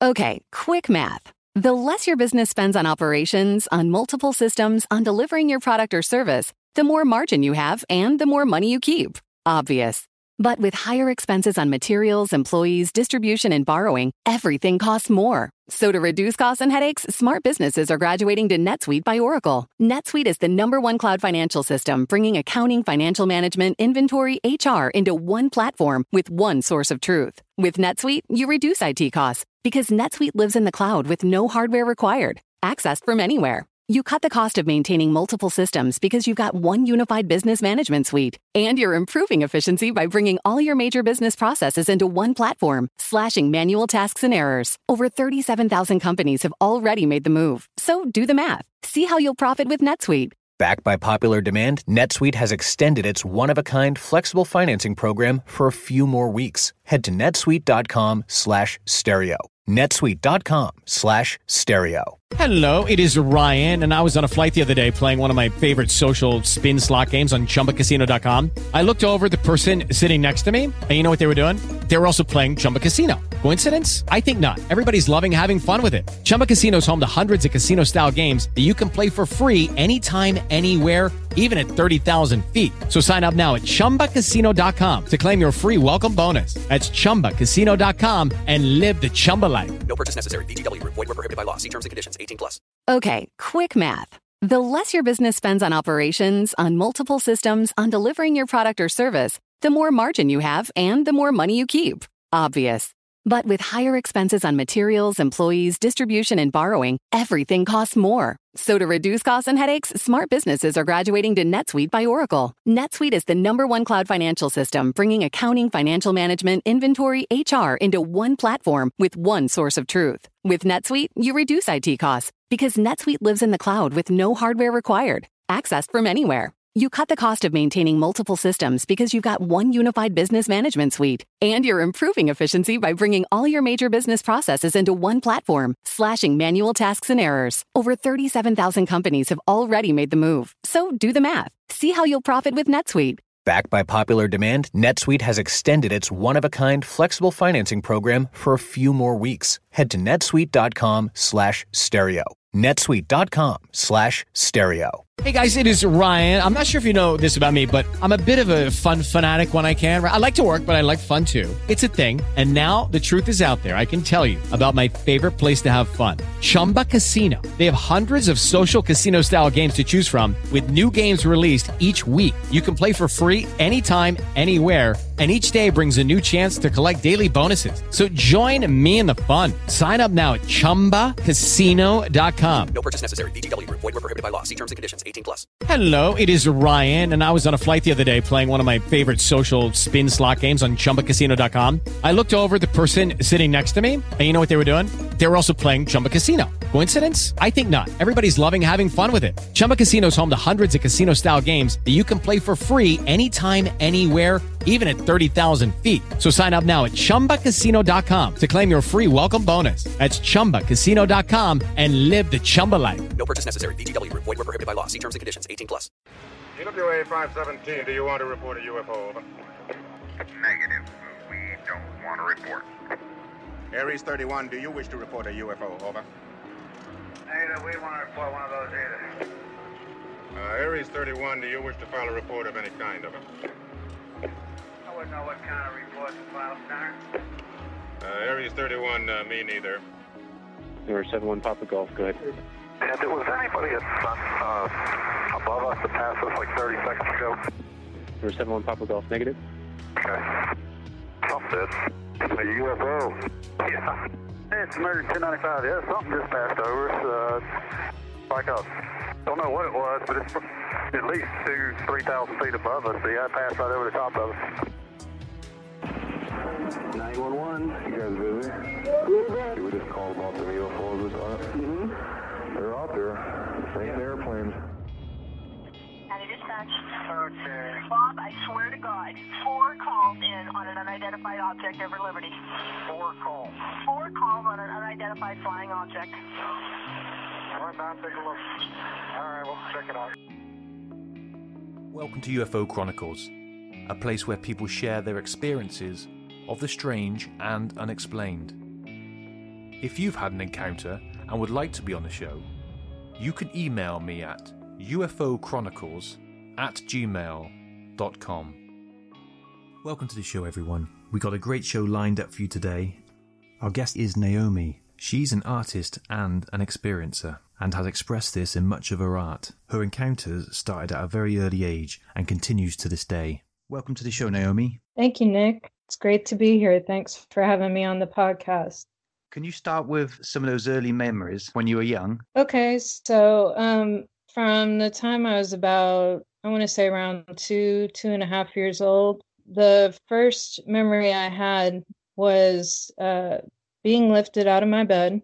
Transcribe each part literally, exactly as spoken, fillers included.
Okay, quick math. The less your business spends on operations, on multiple systems, on delivering your product or service, the more margin you have and the more money you keep. Obvious. But with higher expenses on materials, employees, distribution, and borrowing, everything costs more. So to reduce costs and headaches, smart businesses are graduating to NetSuite by Oracle. NetSuite is the number one cloud financial system, bringing accounting, financial management, inventory, H R into one platform with one source of truth. With NetSuite, you reduce I T costs because NetSuite lives in the cloud with no hardware required, accessed from anywhere. You cut the cost of maintaining multiple systems because you've got one unified business management suite. And you're improving efficiency by bringing all your major business processes into one platform, slashing manual tasks and errors. Over thirty-seven thousand companies have already made the move. So do the math. See how you'll profit with NetSuite. Backed by popular demand, NetSuite has extended its one-of-a-kind flexible financing program for a few more weeks. Head to netsuite.com slash stereo. netsuite.com slash stereo. Hello, it is Ryan, and I was on a flight the other day playing one of my favorite social spin slot games on chumba casino dot com. I looked over at the person sitting next to me, and you know what they were doing? They were also playing Chumba Casino. Coincidence? I think not. Everybody's loving having fun with it. Chumba Casino is home to hundreds of casino-style games that you can play for free anytime, anywhere, even at thirty thousand feet. So sign up now at chumba casino dot com to claim your free welcome bonus. That's chumba casino dot com and live the Chumba life. No purchase necessary. V G W. Void where prohibited by law. See terms and conditions. eighteen plus. Okay, quick math. The less your business spends on operations, on multiple systems, on delivering your product or service, the more margin you have and the more money you keep. Obvious. But with higher expenses on materials, employees, distribution, and borrowing, everything costs more. So to reduce costs and headaches, smart businesses are graduating to NetSuite by Oracle. NetSuite is the number one cloud financial system, bringing accounting, financial management, inventory, H R into one platform with one source of truth. With NetSuite, you reduce I T costs because NetSuite lives in the cloud with no hardware required, accessed from anywhere. You cut the cost of maintaining multiple systems because you've got one unified business management suite. And you're improving efficiency by bringing all your major business processes into one platform, slashing manual tasks and errors. Over thirty-seven thousand companies have already made the move. So do the math. See how you'll profit with NetSuite. Backed by popular demand, NetSuite has extended its one-of-a-kind flexible financing program for a few more weeks. Head to netsuite.com slash stereo. netsuite.com slash stereo. Hey guys, it is Ryan. I'm not sure if you know this about me, but I'm a bit of a fun fanatic when I can. I like to work, but I like fun too. It's a thing. And now the truth is out there. I can tell you about my favorite place to have fun. Chumba Casino. They have hundreds of social casino style games to choose from with new games released each week. You can play for free anytime, anywhere. And each day brings a new chance to collect daily bonuses. So join me in the fun. Sign up now at chumba casino dot com. No purchase necessary. V G W. Void where prohibited by law. See terms and conditions. eighteen plus. Hello, it is Ryan, and I was on a flight the other day playing one of my favorite social spin slot games on chumba casino dot com. I looked over at the person sitting next to me, and you know what they were doing? They were also playing Chumba Casino. Coincidence? I think not. Everybody's loving having fun with it. Chumba Casino is home to hundreds of casino-style games that you can play for free anytime, anywhere, even at thirty thousand feet. So sign up now at chumba casino dot com to claim your free welcome bonus. That's chumba casino dot com and live the Chumba life. No purchase necessary. V G W. Void where prohibited by law. See terms and conditions. eighteen plus. T W A five seventeen, do you want to report a U F O? Over. Negative. We don't want to report. Aries thirty-one, do you wish to report a U F O? Over. Negative. We want to report one of those either. Uh, Aries thirty-one, do you wish to file a report of any kind? Over. I wouldn't know what kind of report to file, Center. Uh, Aries thirty-one, uh, me neither. Number seven one Papa Golf, go ahead. And there was anybody at, uh, above us that passed us like thirty seconds ago? Number seven one Papa Golf, negative. Okay. Something. A U F O. Yeah. Hey, it's American ten ninety-five. Yeah, something just passed over us. Uh, like a, don't know what it was, but it's at least two, three thousand feet above us. Yeah, it passed right over the top of us. nine one one, you guys busy? We just called about the U F Os. Mm-hmm. They're out there. Same airplanes. County Dispatch. Okay. Bob, I swear to God, four calls in on an unidentified object over Liberty. Four calls. Four calls on an unidentified flying object. All right, now take a look. All right, we'll check it out. Welcome to U F O Chronicles, a place where people share their experiences of the strange and unexplained. If you've had an encounter and would like to be on the show, you can email me at U F O chronicles at gmail dot com. Welcome to the show, everyone. We got a great show lined up for you today. Our guest is Naomi. She's an artist and an experiencer, and has expressed this in much of her art. Her encounters started at a very early age and continues to this day. Welcome to the show, Naomi. Thank you, Nick. It's great to be here. Thanks for having me on the podcast. Can you start with some of those early memories when you were young? Okay, so um, from the time I was about, I want to say around two, two and a half years old, the first memory I had was uh, being lifted out of my bed.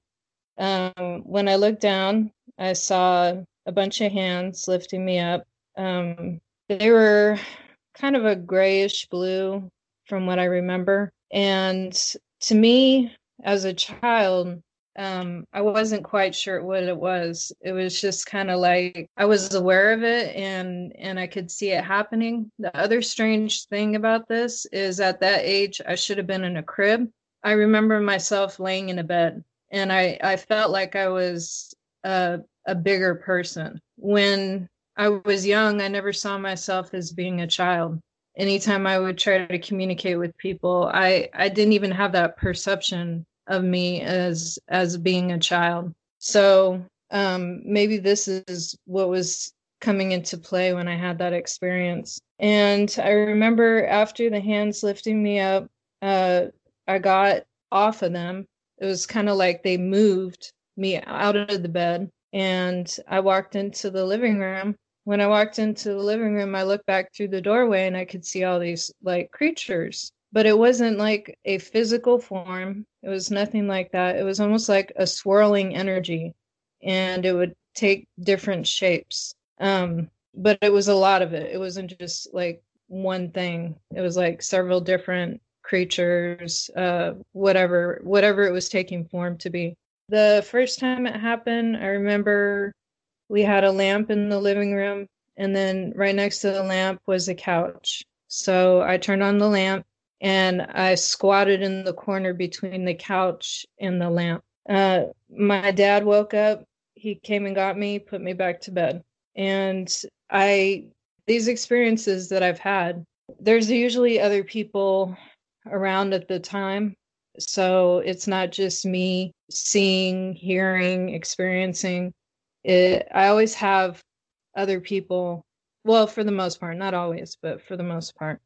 Um, when I looked down, I saw a bunch of hands lifting me up. Um, they were kind of a grayish blue from what I remember. And to me, as a child, um, I wasn't quite sure what it was. It was just kind of like I was aware of it and, and I could see it happening. The other strange thing about this is at that age, I should have been in a crib. I remember myself laying in a bed and I, I felt like I was a, a bigger person. When I was young, I never saw myself as being a child. Anytime I would try to communicate with people, I, I didn't even have that perception of me as as being a child. So um, maybe this is what was coming into play when I had that experience. And I remember after the hands lifting me up, uh, I got off of them. It was kind of like they moved me out of the bed and I walked into the living room. When I walked into the living room, I looked back through the doorway and I could see all these like creatures, but it wasn't like a physical form. It was nothing like that. It was almost like a swirling energy and it would take different shapes. Um, but it was a lot of it. It wasn't just like one thing. It was like several different creatures, uh, whatever, whatever it was taking form to be. The first time it happened, I remember we had a lamp in the living room, and then right next to the lamp was a couch. So I turned on the lamp, and I squatted in the corner between the couch and the lamp. Uh, my dad woke up. He came and got me, put me back to bed. And I, these experiences that I've had, there's usually other people around at the time. So it's not just me seeing, hearing, experiencing. It, I always have other people, well, for the most part, not always, but for the most part.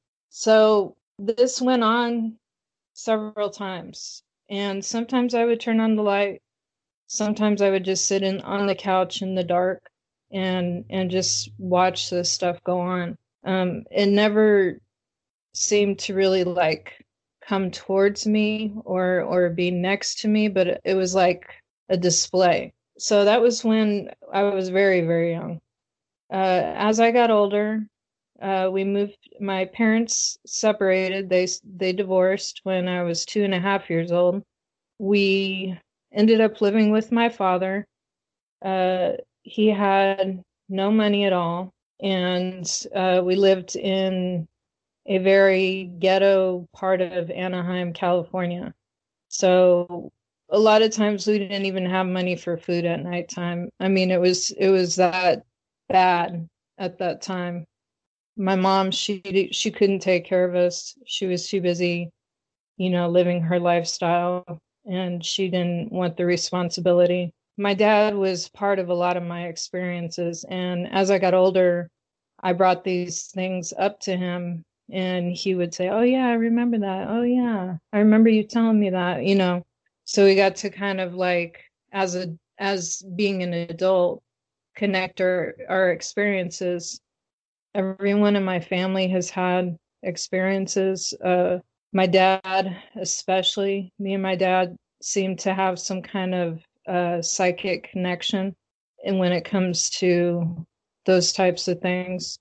So this went on several times. And sometimes I would turn on the light. Sometimes I would just sit in on the couch in the dark and and just watch this stuff go on. Um, it never seemed to really like come towards me or or be next to me, but it, it was like a display. So that was when I was very, very young. Uh, as I got older, uh, we moved, my parents separated, they they divorced when I was two and a half years old. We ended up living with my father. Uh, he had no money at all, and uh, we lived in a very ghetto part of Anaheim, California. So a lot of times we didn't even have money for food at nighttime. I mean, it was it was that bad at that time. My mom, she she couldn't take care of us. She was too busy, you know, living her lifestyle, and she didn't want the responsibility. My dad was part of a lot of my experiences, and as I got older, I brought these things up to him, and he would say, "Oh yeah, I remember that. Oh yeah, I remember you telling me that," you know. So we got to kind of like, as a as being an adult, connect our, our experiences. Everyone in my family has had experiences. Uh, my dad, especially, me and my dad seem to have some kind of uh, psychic connection. And when it comes to those types of things,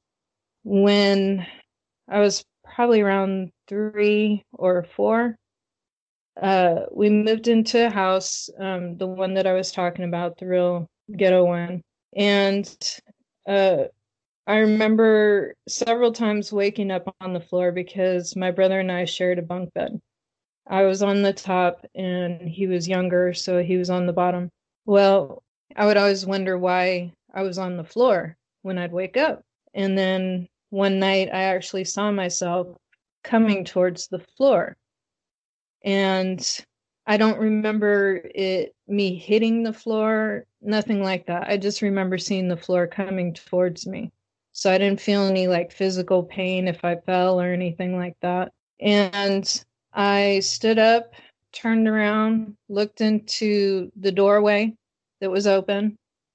when I was probably around three or four, Uh, we moved into a house, um, the one that I was talking about, the real ghetto one. And uh, I remember several times waking up on the floor because my brother and I shared a bunk bed. I was on the top and he was younger, so he was on the bottom. Well, I would always wonder why I was on the floor when I'd wake up. And then one night I actually saw myself coming towards the floor. And I don't remember it me hitting the floor, nothing like that. I just remember seeing the floor coming towards me. So I didn't feel any like physical pain if I fell or anything like that. And I stood up, turned around, looked into the doorway that was open,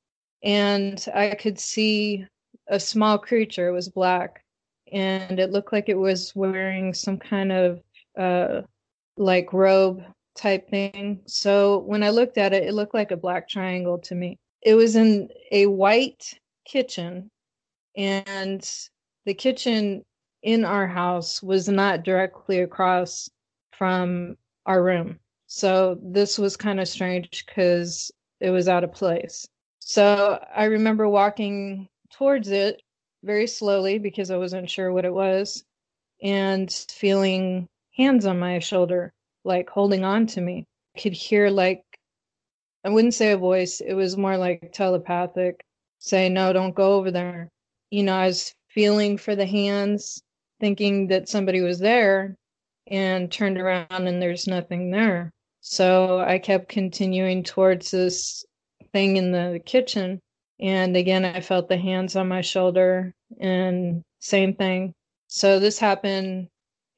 and I could see a small creature. It was black, and it looked like it was wearing some kind of uh, like robe type thing. So when I looked at it, it looked like a black triangle to me. It was in a white kitchen, and the kitchen in our house was not directly across from our room. So this was kind of strange because it was out of place. So I remember walking towards it very slowly because I wasn't sure what it was, and feeling hands on my shoulder, like holding on to me. I could hear, like, I wouldn't say a voice, it was more like telepathic, say, no, don't go over there. You know, I was feeling for the hands, thinking that somebody was there, and turned around and there's nothing there. So I kept continuing towards this thing in the kitchen. And again, I felt the hands on my shoulder, and same thing. So this happened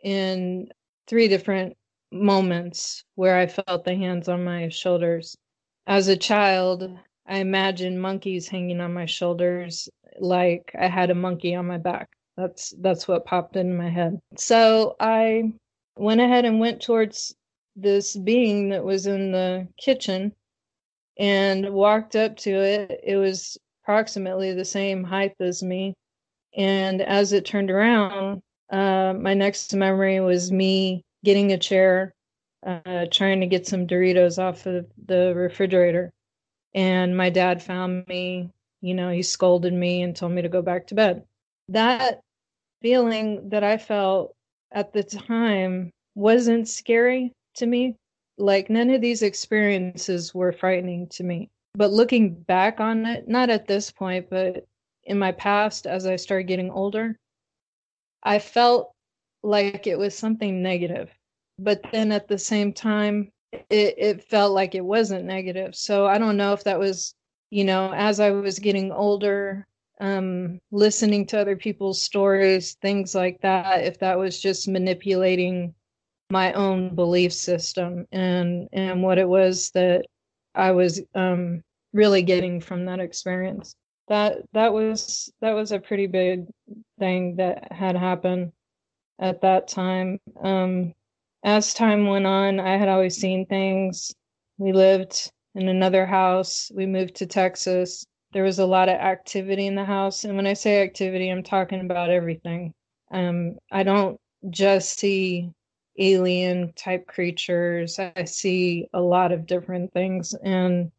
in three different moments where I felt the hands on my shoulders. As a child, I imagined monkeys hanging on my shoulders, like I had a monkey on my back. That's that's what popped in my head. So I went ahead and went towards this being that was in the kitchen and walked up to it. It was approximately the same height as me. And as it turned around, uh, my next memory was me getting a chair, uh, trying to get some Doritos off of the refrigerator. And my dad found me, you know, he scolded me and told me to go back to bed. That feeling that I felt at the time wasn't scary to me. Like, none of these experiences were frightening to me. But looking back on it, not at this point, but in my past, as I started getting older, I felt like it was something negative. But then at the same time, it, it felt like it wasn't negative. So I don't know if that was, you know, as I was getting older, um, listening to other people's stories, things like that, if that was just manipulating my own belief system and, and what it was that I was um, really getting from that experience. That that was that was a pretty big thing that had happened at that time. Um, as time went on, I had always seen things. We lived in another house. We moved to Texas. There was a lot of activity in the house. And when I say activity, I'm talking about everything. Um, I don't just see alien type creatures. I see a lot of different things. And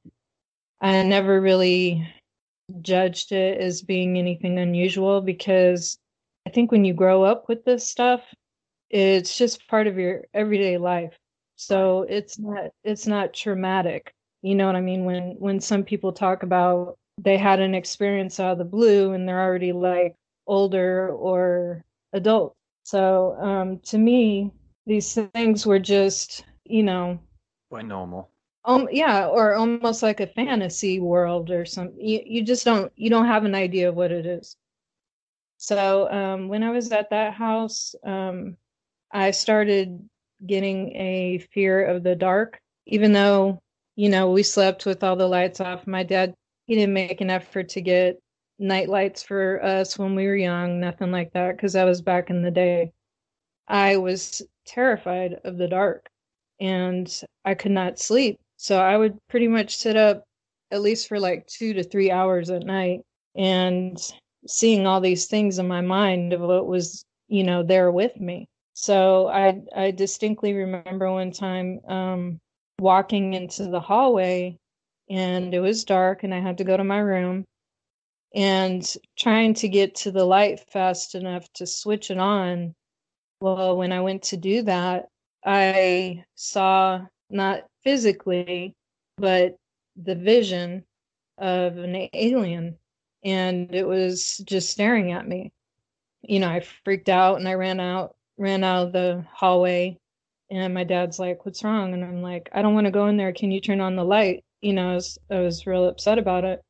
I never really judged it as being anything unusual, because I think when you grow up with this stuff, it's just part of your everyday life. So it's not it's not traumatic. You know what I mean? When when some people talk about they had an experience out of the blue and they're already like older or adult. So um, to me, these things were just, you know, quite normal. Um, yeah, or almost like a fantasy world or something. You, you just don't, you don't have an idea of what it is. So um, when I was at that house, um, I started getting a fear of the dark, even though, you know, we slept with all the lights off. My dad, he didn't make an effort to get night lights for us when we were young, nothing like that, because that was back in the day. I was terrified of the dark and I could not sleep. So I would pretty much sit up at least for like two to three hours at night and seeing all these things in my mind of what was, you know, there with me. So I I distinctly remember one time um, walking into the hallway and it was dark and I had to go to my room, and trying to get to the light fast enough to switch it on. Well, when I went to do that, I saw, not physically, but the vision of an alien, and it was just staring at me. You know, I freaked out and I ran out, ran out of the hallway, and my dad's like, "What's wrong?" And I'm like, "I don't want to go in there. Can you turn on the light?" You know, I was, I was real upset about it.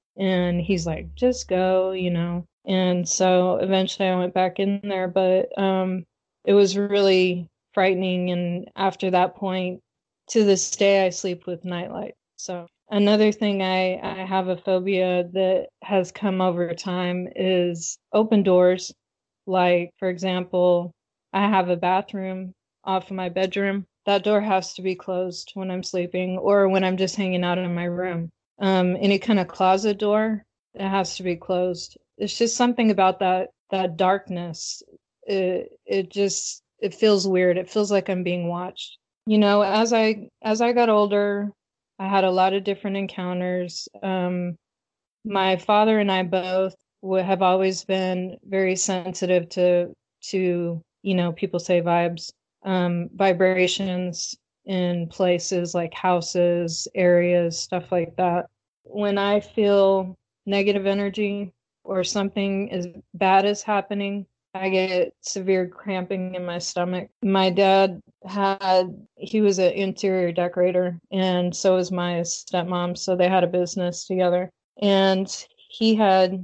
And he's like, "Just go," you know. And so eventually I went back in there, but um, it was really frightening. And after that point, to this day, I sleep with nightlight. So another thing I, I have a phobia that has come over time is open doors. Like, for example, I have a bathroom off of my bedroom. That door has to be closed when I'm sleeping or when I'm just hanging out in my room. Um, any kind of closet door, it has to be closed. It's just something about that that darkness. It it just it feels weird. It feels like I'm being watched. You know, as I as I got older, I had a lot of different encounters. Um, my father and I both would have always been very sensitive to to you know, people say vibes, um, vibrations in places like houses, areas, stuff like that. When I feel negative energy or something as bad is happening, I get severe cramping in my stomach. My dad had, he was an interior decorator, and so was my stepmom. So they had a business together. And he had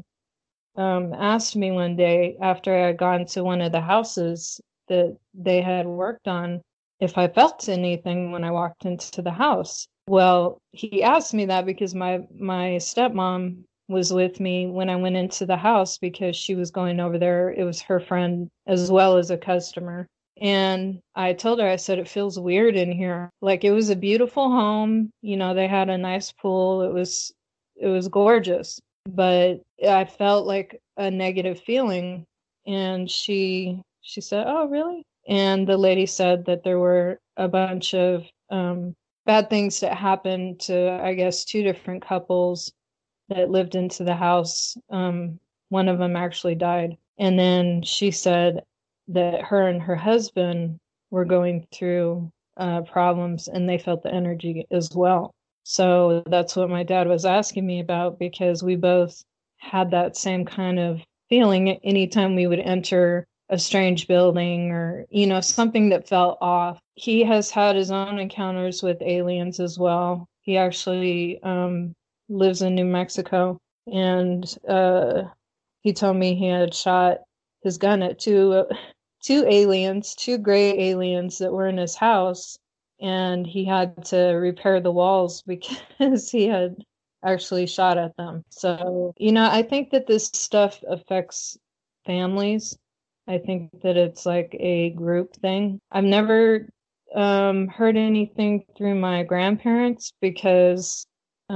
um, asked me one day after I had gone to one of the houses that they had worked on if I felt anything when I walked into the house. Well, he asked me that because my, my stepmom was with me when I went into the house because she was going over there. It was her friend as well as a customer. And I told her, I said, it feels weird in here. Like, it was a beautiful home. You know, they had a nice pool. It was, it was gorgeous, but I felt like a negative feeling. And she, she said, "Oh, really?" And the lady said that there were a bunch of um, bad things that happened to, I guess, two different couples that lived into the house. Um, one of them actually died. And then she said that her and her husband were going through uh, problems and they felt the energy as well. So that's what my dad was asking me about, because we both had that same kind of feeling anytime we would enter a strange building or, you know, something that felt off. He has had his own encounters with aliens as well. He actually um, lives in New Mexico, and uh, he told me he had shot his gun at two, uh, two aliens, two gray aliens that were in his house, and he had to repair the walls because he had actually shot at them. So, you know, I think that this stuff affects families. I think that it's like a group thing. I've never um, heard anything through my grandparents because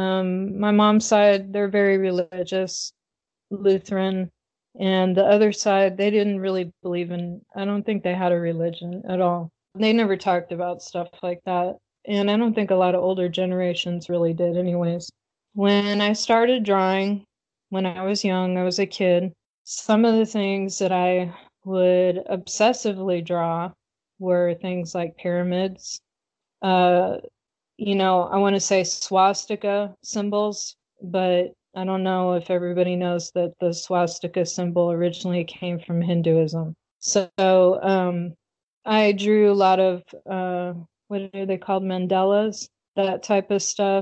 um, my mom's side, they're very religious, Lutheran, and the other side, they didn't really believe in, I don't think they had a religion at all. They never talked about stuff like that. And I don't think a lot of older generations really did anyways. When I started drawing, when I was young, I was a kid, some of the things that I would obsessively draw were things like pyramids. Uh, you know, I want to say swastika symbols, but I don't know if everybody knows that the swastika symbol originally came from Hinduism. So um, I drew a lot of, uh, what are they called, mandalas, that type of stuff.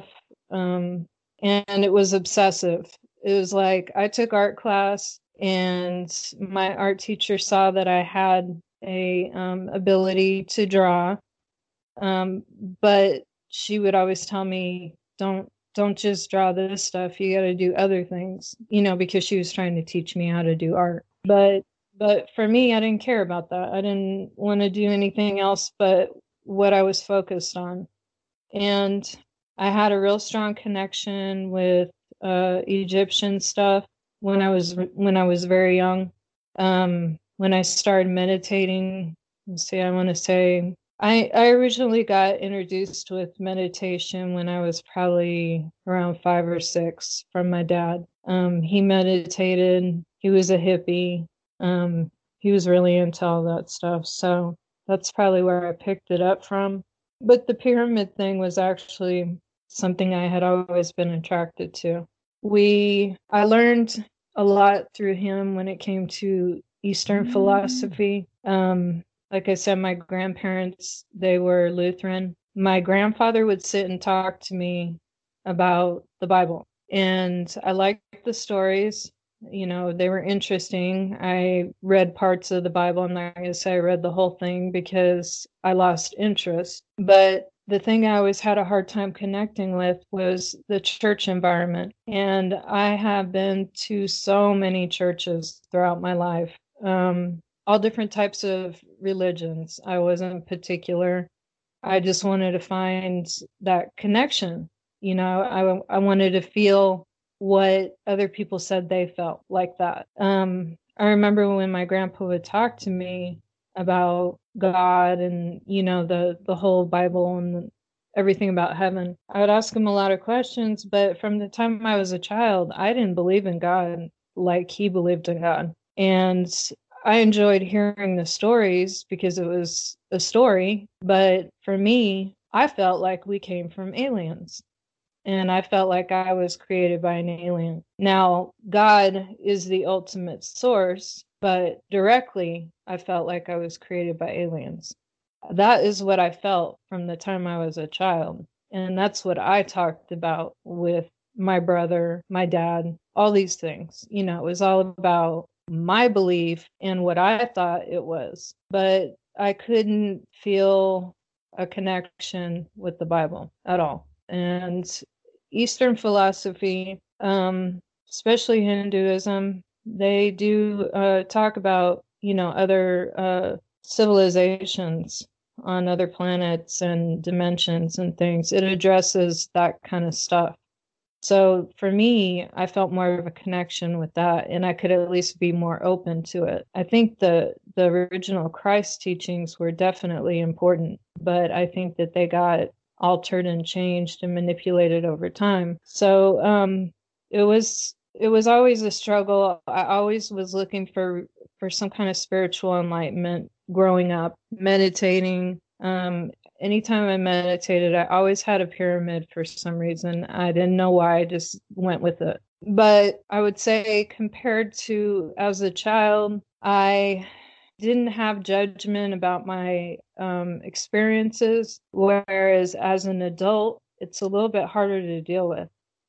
Um, and it was obsessive. It was like I took art class, and my art teacher saw that I had a um, ability to draw, um, but she would always tell me, don't don't just draw this stuff. You got to do other things, you know, because she was trying to teach me how to do art. But but for me, I didn't care about that. I didn't want to do anything else but what I was focused on. And I had a real strong connection with uh, Egyptian stuff when I was when I was very young. Um, when I started meditating, let's see, I want to say I, I originally got introduced with meditation when I was probably around five or six from my dad. Um, he meditated. He was a hippie. Um, he was really into all that stuff. So that's probably where I picked it up from. But the pyramid thing was actually something I had always been attracted to. We, I learned a lot through him when it came to Eastern philosophy. Um, like I said, my grandparents, they were Lutheran. My grandfather would sit and talk to me about the Bible, and I liked the stories. You know, they were interesting. I read parts of the Bible. I'm not going to say I read the whole thing because I lost interest. But the thing I always had a hard time connecting with was the church environment. And I have been to so many churches throughout my life, um, all different types of religions. I wasn't particular. I just wanted to find that connection. You know, I, I wanted to feel what other people said they felt like that. Um, I remember when my grandpa would talk to me about God and, you know, the, the whole Bible and everything about heaven, I would ask him a lot of questions, but from the time I was a child, I didn't believe in God like he believed in God. And I enjoyed hearing the stories because it was a story, but for me, I felt like we came from aliens. And I felt like I was created by an alien. Now, God is the ultimate source, but directly, I felt like I was created by aliens. That is what I felt from the time I was a child. And that's what I talked about with my brother, my dad, all these things. You know, it was all about my belief and what I thought it was. But I couldn't feel a connection with the Bible at all. And Eastern philosophy, um, especially Hinduism, they do uh, talk about, you know, other uh, civilizations on other planets and dimensions and things. It addresses that kind of stuff. So for me, I felt more of a connection with that, and I could at least be more open to it. I think the the original Christ teachings were definitely important, but I think that they got altered and changed and manipulated over time. So um, it was it was always a struggle. I always was looking for for some kind of spiritual enlightenment growing up, meditating. Um, anytime I meditated, I always had a pyramid for some reason. I didn't know why. I just went with it. But I would say compared to as a child, I didn't have judgment about my um, experiences, whereas as an adult, it's a little bit harder to deal with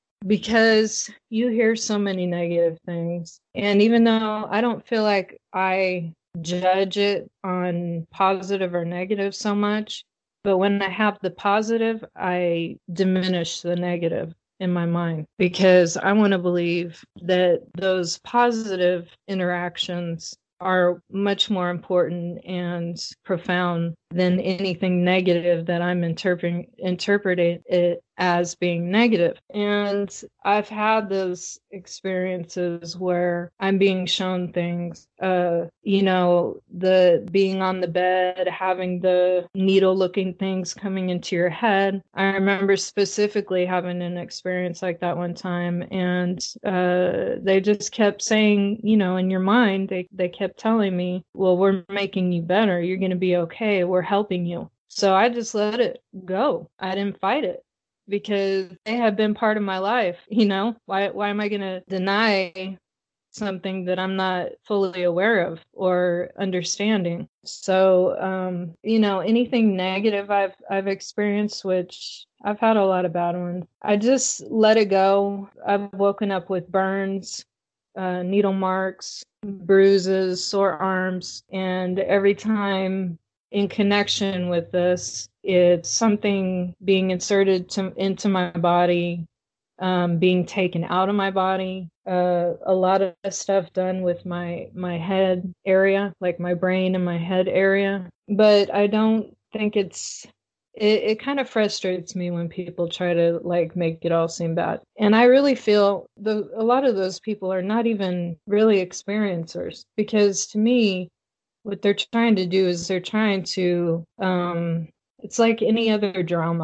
because you hear so many negative things. And even though I don't feel like I judge it on positive or negative so much, but when I have the positive, I diminish the negative in my mind because I want to believe that those positive interactions are much more important and profound than anything negative that I'm interpreting interpreting it as being negative. And I've had those experiences where I'm being shown things, uh, you know, the being on the bed, having the needle looking things coming into your head. I remember specifically having an experience like that one time, and uh, they just kept saying, you know, in your mind, they, they kept telling me, well, we're making you better. You're going to be okay. We're helping you. So I just let it go. I didn't fight it because they have been part of my life. You know, why, why am I going to deny something that I'm not fully aware of or understanding? So, um, you know, anything negative I've, I've experienced, which I've had a lot of bad ones, I just let it go. I've woken up with burns, uh, needle marks, bruises, sore arms, and every time in connection with this, it's something being inserted to, into my body, um, being taken out of my body, uh, a lot of stuff done with my, my head area, like my brain and my head area. But I don't think it's, it, it kind of frustrates me when people try to like make it all seem bad. And I really feel the, a lot of those people are not even really experiencers, because to me, what they're trying to do is they're trying to, um, it's like any other drama.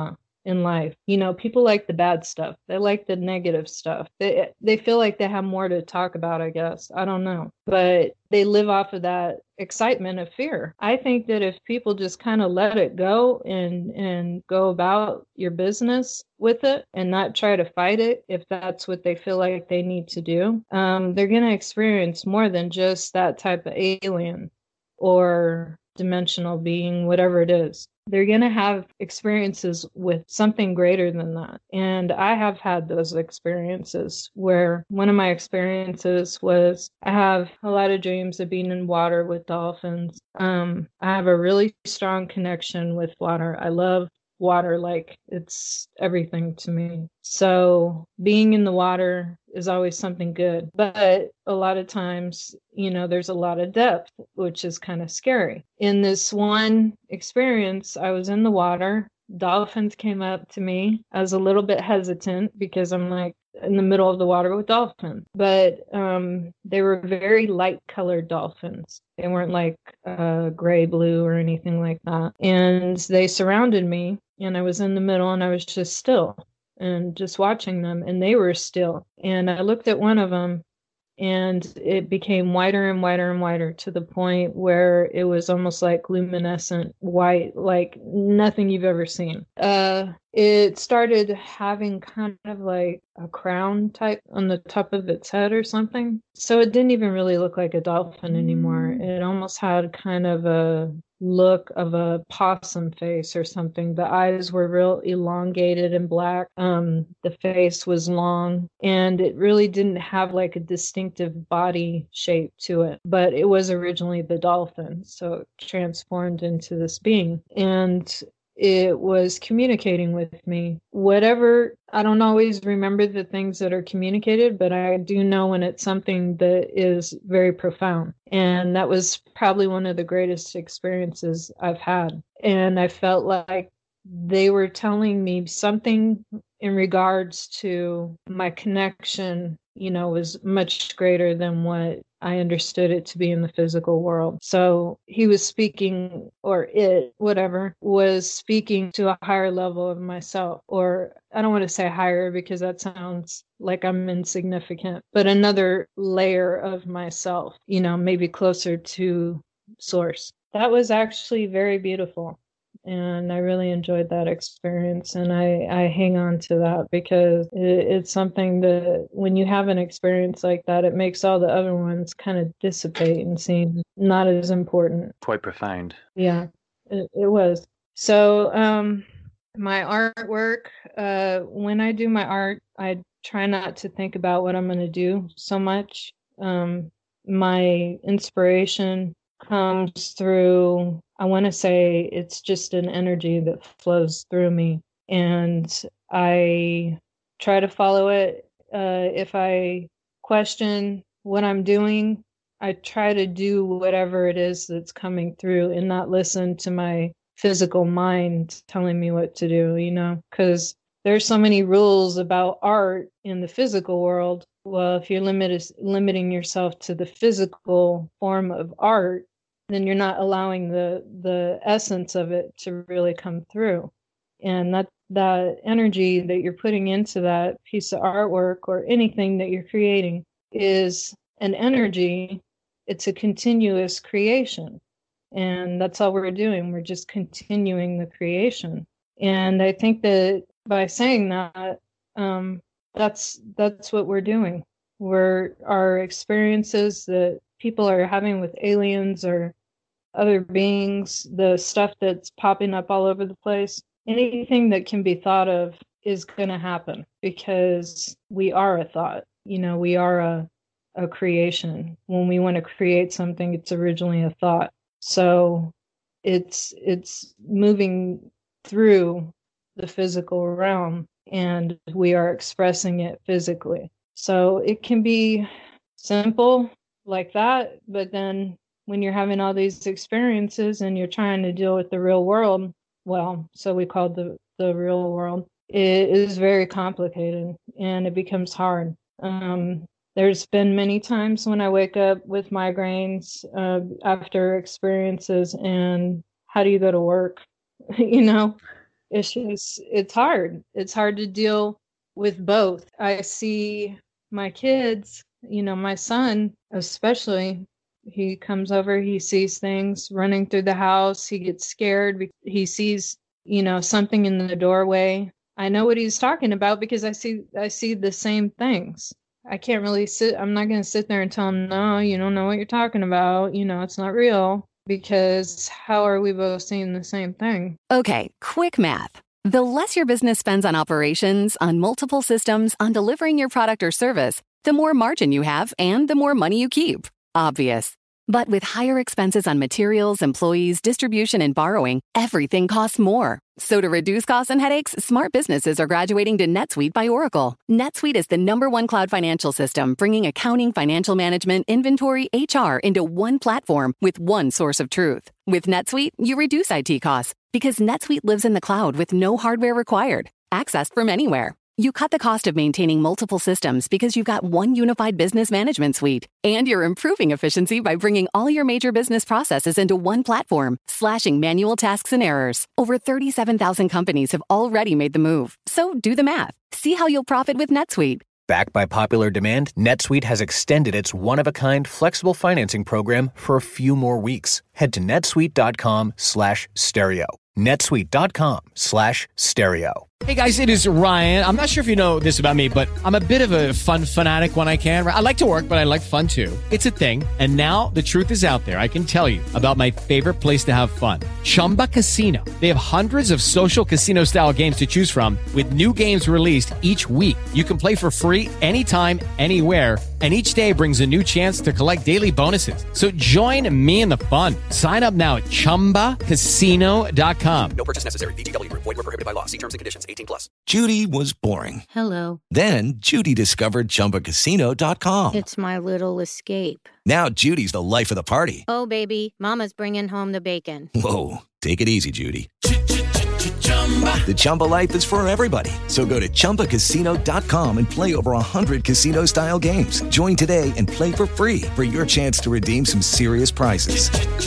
in life. You know, people like the bad stuff. They like the negative stuff. They they feel like they have more to talk about, I guess. I don't know. But they live off of that excitement of fear. I think that if people just kind of let it go and and go about your business with it and not try to fight it, if that's what they feel like they need to do, um, they're going to experience more than just that type of alien or dimensional being, whatever it is. They're going to have experiences with something greater than that. And I have had those experiences where one of my experiences was I have a lot of dreams of being in water with dolphins. Um, I have a really strong connection with water. I love water, like it's everything to me. So being in the water is always something good. But a lot of times, you know, there's a lot of depth, which is kind of scary. In this one experience, I was in the water. Dolphins came up to me. I was a little bit hesitant because I'm like in the middle of the water with dolphins. But um, they were very light colored dolphins. They weren't like uh, gray, blue or anything like that. And they surrounded me and I was in the middle and I was just still and just watching them, and they were still. And I looked at one of them and it became whiter and whiter and whiter to the point where it was almost like luminescent white, like nothing you've ever seen. Uh, it started having kind of like a crown type on the top of its head or something. So it didn't even really look like a dolphin anymore. It almost had kind of a look of a possum face or something. The eyes were real elongated and black. Um, the face was long, and it really didn't have like a distinctive body shape to it, but it was originally the dolphin. So it transformed into this being, and it was communicating with me. Whatever, I don't always remember the things that are communicated, but I do know when it's something that is very profound. And that was probably one of the greatest experiences I've had. And I felt like they were telling me something in regards to my connection, you know, was much greater than what I understood it to be in the physical world. So he was speaking, or it, whatever, was speaking to a higher level of myself. Or I don't want to say higher because that sounds like I'm insignificant, but another layer of myself, you know, maybe closer to source. That was actually very beautiful. And I really enjoyed that experience. And I, I hang on to that because it, it's something that when you have an experience like that, it makes all the other ones kind of dissipate and seem not as important. Quite profound. Yeah, it, it was. So um, my artwork, uh, when I do my art, I try not to think about what I'm going to do so much. Um, my inspiration comes through, I want to say it's just an energy that flows through me, and I try to follow it. Uh, if I question what I'm doing, I try to do whatever it is that's coming through and not listen to my physical mind telling me what to do, you know, because there's so many rules about art in the physical world. Well, if you're limit- limiting yourself to the physical form of art, then you're not allowing the the essence of it to really come through. And that that energy that you're putting into that piece of artwork or anything that you're creating is an energy. It's a continuous creation. And that's all we're doing. We're just continuing the creation. And I think that by saying that, um, that's that's what we're doing. We're our experiences that people are having with aliens or other beings, the stuff that's popping up all over the place, anything that can be thought of is going to happen because we are a thought. You know, we are a, a creation. When we want to create something, it's originally a thought. So it's it's moving through the physical realm and we are expressing it physically. So it can be simple like that, but then when you're having all these experiences and you're trying to deal with the real world, well, so we call the, the real world, it is very complicated and it becomes hard. Um, there's been many times when I wake up with migraines uh, after experiences, and how do you go to work? You know, it's just, it's hard. It's hard to deal with both. I see my kids, you know, my son especially, he comes over, he sees things running through the house. He gets scared. He sees, you know, something in the doorway. I know what he's talking about because I see, I see the same things. I can't really sit, I'm not going to sit there and tell him, no, you don't know what you're talking about. You know, it's not real, because how are we both seeing the same thing? Okay, quick math. The less your business spends on operations, on multiple systems, on delivering your product or service, the more margin you have and the more money you keep. Obvious. But with higher expenses on materials, employees, distribution, and borrowing, everything costs more. So to reduce costs and headaches, smart businesses are graduating to NetSuite by Oracle. NetSuite is the number one cloud financial system, bringing accounting, financial management, inventory, H R into one platform with one source of truth. With NetSuite, you reduce I T costs because NetSuite lives in the cloud with no hardware required, accessed from anywhere. You cut the cost of maintaining multiple systems because you've got one unified business management suite. And you're improving efficiency by bringing all your major business processes into one platform, slashing manual tasks and errors. Over thirty-seven thousand companies have already made the move. So do the math. See how you'll profit with NetSuite. Backed by popular demand, NetSuite has extended its one-of-a-kind flexible financing program for a few more weeks. Head to netsuite.com slash stereo. netsuite.com slash stereo. Hey guys, it is Ryan. I'm not sure if you know this about me, but I'm a bit of a fun fanatic when I can. I like to work, but I like fun too. It's a thing. And now the truth is out there. I can tell you about my favorite place to have fun. Chumba Casino. They have hundreds of social casino style games to choose from with new games released each week. You can play for free anytime, anywhere. And each day brings a new chance to collect daily bonuses. So join me in the fun. Sign up now at chumba casino dot com. No purchase necessary. V G W Group. Void where prohibited by law. See terms and conditions. eighteen plus. Judy was boring. Hello. Then Judy discovered chumba casino dot com. It's my little escape. Now Judy's the life of the party. Oh, baby, mama's bringing home the bacon. Whoa, take it easy, Judy. The Chumba life is for everybody. So go to chumba casino dot com and play over one hundred casino-style games. Join today and play for free for your chance to redeem some serious prizes.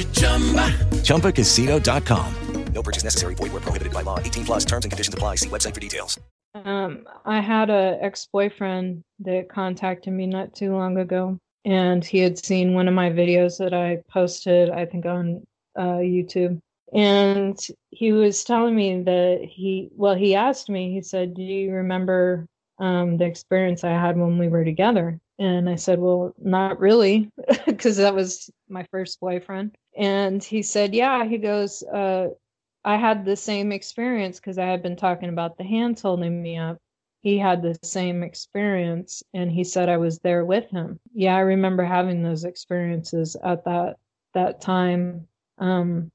chumba casino dot com. No purchase necessary. Void where prohibited by law. eighteen plus terms and conditions apply. See website for details. Um, I had a ex-boyfriend that contacted me not too long ago, and he had seen one of my videos that I posted, I think on uh, YouTube. And he was telling me that he, well, he asked me, he said, do you remember um, the experience I had when we were together? And I said, well, not really, because that was my first boyfriend. And he said, yeah, he goes, uh, I had the same experience because I had been talking about the hands holding me up. He had the same experience, and he said I was there with him. Yeah, I remember having those experiences at that that time. Um,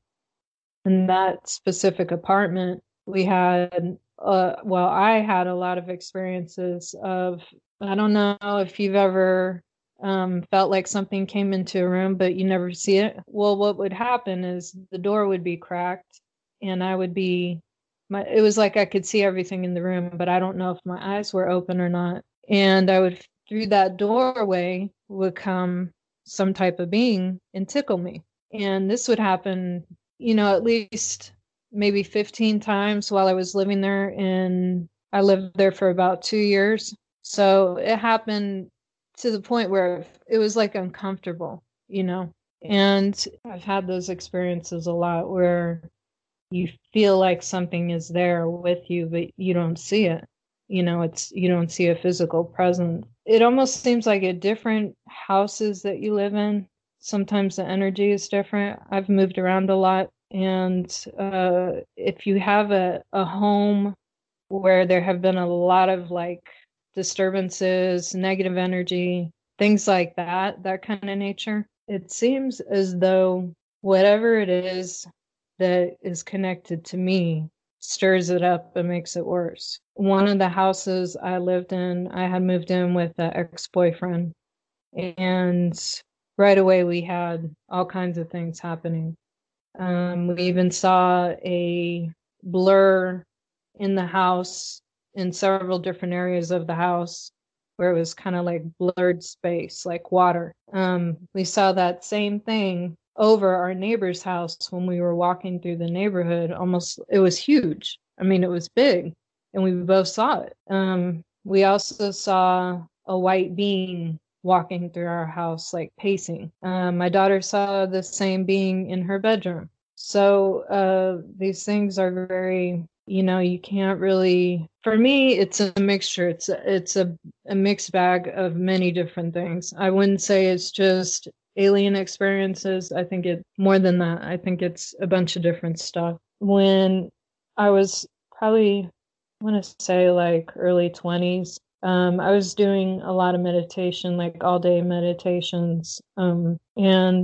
in that specific apartment, we had, uh, well, I had a lot of experiences of, I don't know if you've ever um, felt like something came into a room, but you never see it. Well, what would happen is the door would be cracked, and I would be, my, it was like I could see everything in the room, but I don't know if my eyes were open or not. And I would, through that doorway would come some type of being and tickle me. And this would happen, you know, at least maybe fifteen times while I was living there. And I lived there for about two years. So it happened to the point where it was like uncomfortable, you know. And I've had those experiences a lot where you feel like something is there with you, but you don't see it. You know, it's, you don't see a physical presence. It almost seems like at different houses that you live in, sometimes the energy is different. I've moved around a lot. And uh, if you have a, a home where there have been a lot of like disturbances, negative energy, things like that, that kind of nature, it seems as though whatever it is that is connected to me stirs it up and makes it worse. One of the houses I lived in, I had moved in with an ex-boyfriend, and right away we had all kinds of things happening. Um, we even saw a blur in the house in several different areas of the house where it was kind of like blurred space, like water. Um, we saw that same thing over our neighbor's house when we were walking through the neighborhood. Almost, it was huge. I mean, it was big, and we both saw it. Um, we also saw a white being walking through our house, like pacing. Um, my daughter saw the same being in her bedroom. So uh, these things are very, you know, you can't really, for me, it's a mixture. It's a, it's a, a mixed bag of many different things. I wouldn't say it's just alien experiences. I think it more than that. I think it's a bunch of different stuff. When I was probably, I want to say like early twenties, um, I was doing a lot of meditation, like all day meditations. Um, and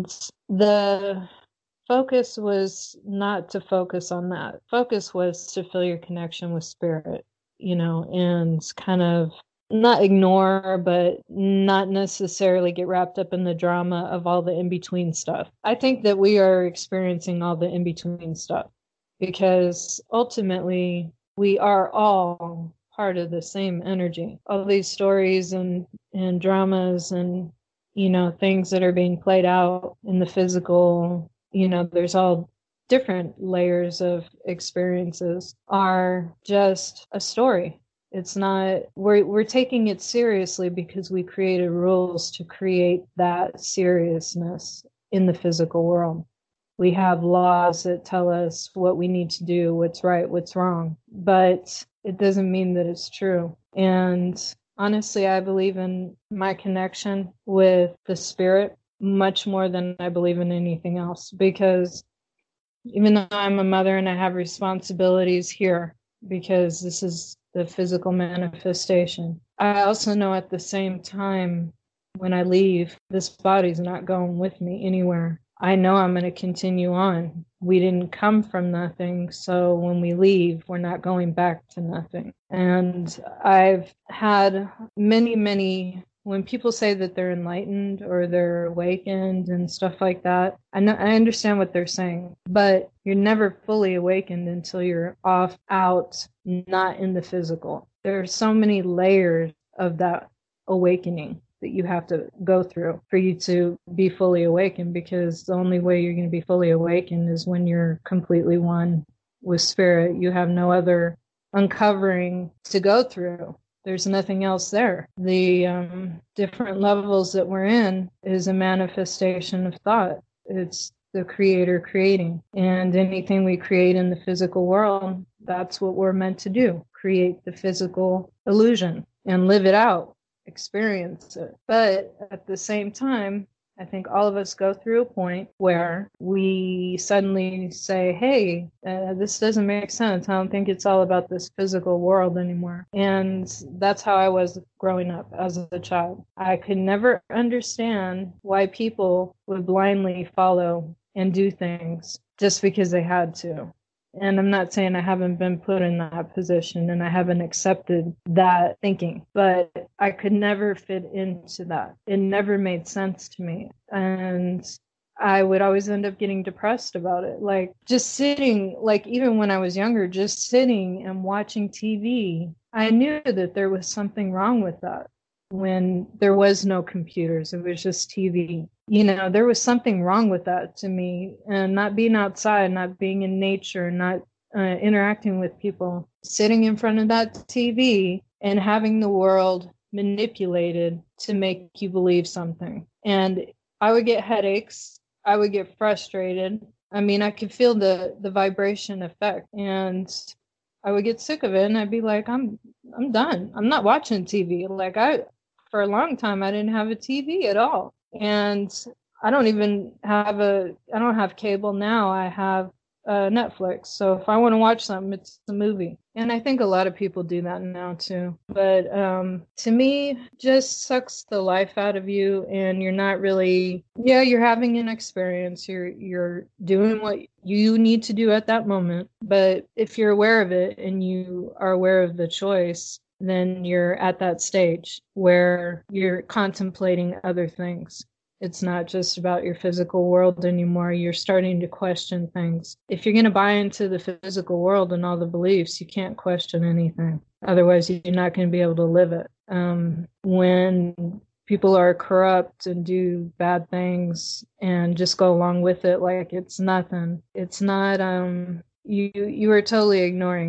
the focus was not to focus on that. Focus was to feel your connection with spirit, you know, and kind of not ignore, but not necessarily get wrapped up in the drama of all the in-between stuff. I think that we are experiencing all the in-between stuff because ultimately we are all part of the same energy. All these stories and, and dramas and, you know, things that are being played out in the physical, you know, there's all different layers of experiences are just a story. It's not, we're, we're taking it seriously because we created rules to create that seriousness in the physical world. We have laws that tell us what we need to do, what's right, what's wrong, but it doesn't mean that it's true. And honestly, I believe in my connection with the spirit much more than I believe in anything else, because even though I'm a mother and I have responsibilities here, because this is the physical manifestation, I also know at the same time when I leave, this body's not going with me anywhere. I know I'm going to continue on. We didn't come from nothing, so when we leave, we're not going back to nothing. And I've had many, many, when people say that they're enlightened or they're awakened and stuff like that, I know, I understand what they're saying, but you're never fully awakened until you're off, out, not in the physical. There are so many layers of that awakening that you have to go through for you to be fully awakened, because the only way you're going to be fully awakened is when you're completely one with spirit. You have no other uncovering to go through. There's nothing else there. The um, different levels that we're in is a manifestation of thought. It's the creator creating. And anything we create in the physical world, that's what we're meant to do. Create the physical illusion and live it out. Experience it. But at the same time, I think all of us go through a point where we suddenly say, hey, uh, this doesn't make sense. I don't think it's all about this physical world anymore. And that's how I was growing up as a child. I could never understand why people would blindly follow and do things just because they had to. And I'm not saying I haven't been put in that position and I haven't accepted that thinking, but I could never fit into that. It never made sense to me. And I would always end up getting depressed about it. Like just sitting, like even when I was younger, just sitting and watching T V, I knew that there was something wrong with that. When there was no computers, it was just T V. You know, there was something wrong with that to me, and not being outside, not being in nature, not uh, interacting with people, sitting in front of that T V and having the world manipulated to make you believe something. And I would get headaches. I would get frustrated. I mean, I could feel the, the vibration effect, and I would get sick of it. And I'd be like, I'm, I'm done. I'm not watching T V. Like I, for a long time, I didn't have a T V at all. And I don't even have a, I don't have cable now. I have uh, Netflix. So if I want to watch something, it's a movie. And I think a lot of people do that now too. But um, to me, just sucks the life out of you. And you're not really, yeah, you're having an experience. You're, you're doing what you need to do at that moment. But if you're aware of it and you are aware of the choice, then you're at that stage where you're contemplating other things. It's not just about your physical world anymore. You're starting to question things. If you're going to buy into the physical world and all the beliefs, you can't question anything. Otherwise, you're not going to be able to live it. Um, when people are corrupt and do bad things and just go along with it like it's nothing, it's not, um, you, you are totally ignoring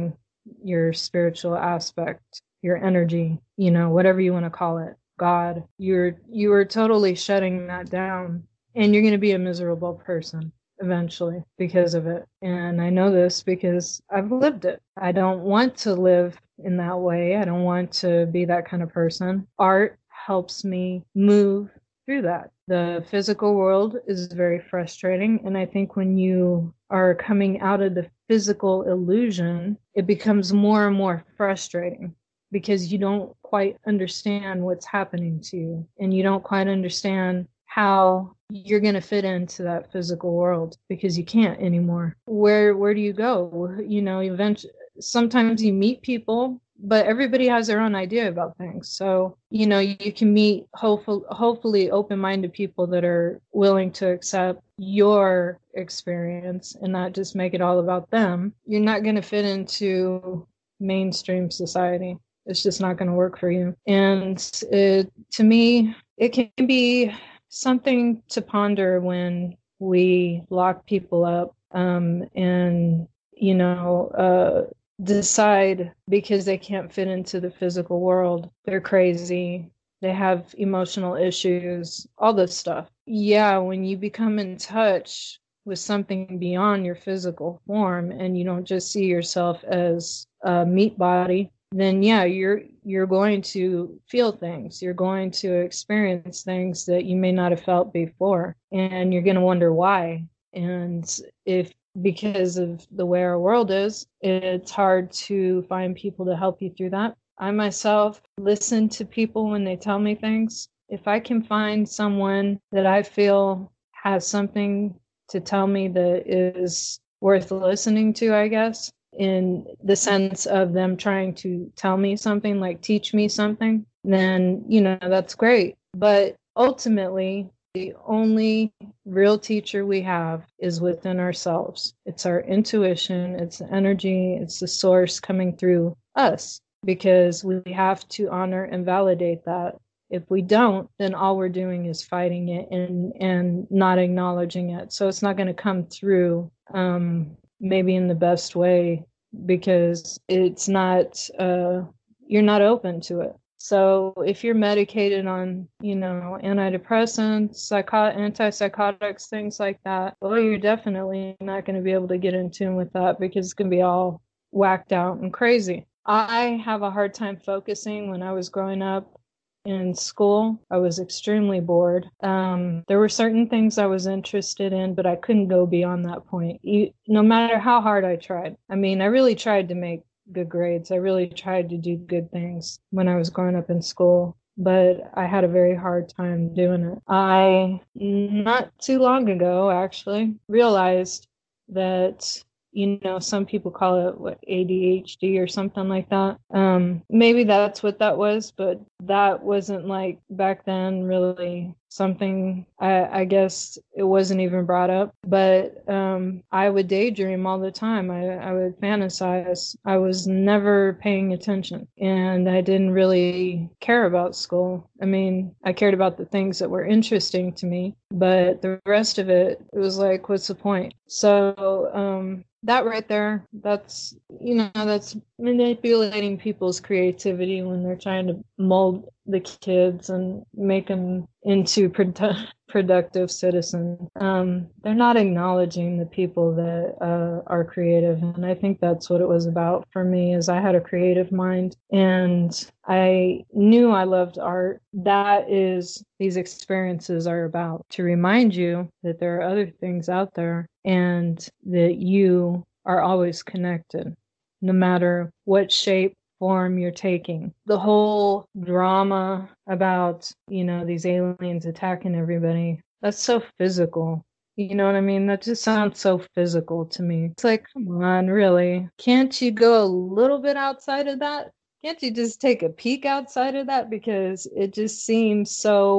your spiritual aspect, your energy, you know, whatever you want to call it, God, you're you are totally shutting that down, and you're going to be a miserable person eventually because of it. And I know this because I've lived it. I don't want to live in that way. I don't want to be that kind of person. Art helps me move through that. The physical world is very frustrating, and I think when you are coming out of the physical illusion, it becomes more and more frustrating because you don't quite understand what's happening to you, and you don't quite understand how you're going to fit into that physical world because you can't anymore. Where where do you go? You know, eventually, sometimes you meet people, but everybody has their own idea about things. So, you know, you can meet hopeful, hopefully open-minded people that are willing to accept your experience and not just make it all about them. You're not going to fit into mainstream society. It's just not going to work for you. And it, to me, it can be something to ponder when we lock people up um, and, you know, uh, decide because they can't fit into the physical world, they're crazy, they have emotional issues, all this stuff. Yeah, when you become in touch with something beyond your physical form and you don't just see yourself as a meat body, then yeah, you're you're going to feel things. You're going to experience things that you may not have felt before, and you're going to wonder why. And if because of the way our world is, it's hard to find people to help you through that. I myself listen to people when they tell me things. If I can find someone that I feel has something to tell me that is worth listening to, I guess, in the sense of them trying to tell me something, like teach me something, then, you know, that's great. But ultimately, the only real teacher we have is within ourselves. It's our intuition, it's the energy, it's the source coming through us, because we have to honor and validate that. If we don't, then all we're doing is fighting it and, and not acknowledging it. So it's not going to come through um, maybe in the best way because it's not, uh, you're not open to it. So if you're medicated on, you know, antidepressants, psycho- antipsychotics, things like that, well, you're definitely not going to be able to get in tune with that because it's going to be all whacked out and crazy. I have a hard time focusing. When I was growing up in school, I was extremely bored. Um, there were certain things I was interested in, but I couldn't go beyond that point, you, no matter how hard I tried. I mean, I really tried to make good grades. I really tried to do good things when I was growing up in school, but I had a very hard time doing it. I, not too long ago, actually, realized that, you know, some people call it what, A D H D or something like that. Um, maybe that's what that was, but that wasn't like back then really something, I, I guess it wasn't even brought up, but um, I would daydream all the time. I, I would fantasize. I was never paying attention, and I didn't really care about school. I mean, I cared about the things that were interesting to me, but the rest of it, it was like, what's the point? So, um, that right there, that's, you know, that's manipulating people's creativity when they're trying to mold the kids and make them into produ- productive citizens. Um, they're not acknowledging the people that uh, are creative. And I think that's what it was about for me, is I had a creative mind and I knew I loved art. That is, these experiences are about, to remind you that there are other things out there and that you are always connected, no matter what shape, form you're taking. The whole drama about, you know, these aliens attacking everybody, that's so physical. You know what I mean? That just sounds so physical to me. It's like, come on, really? Can't you go a little bit outside of that? Can't you just take a peek outside of that? Because it just seems so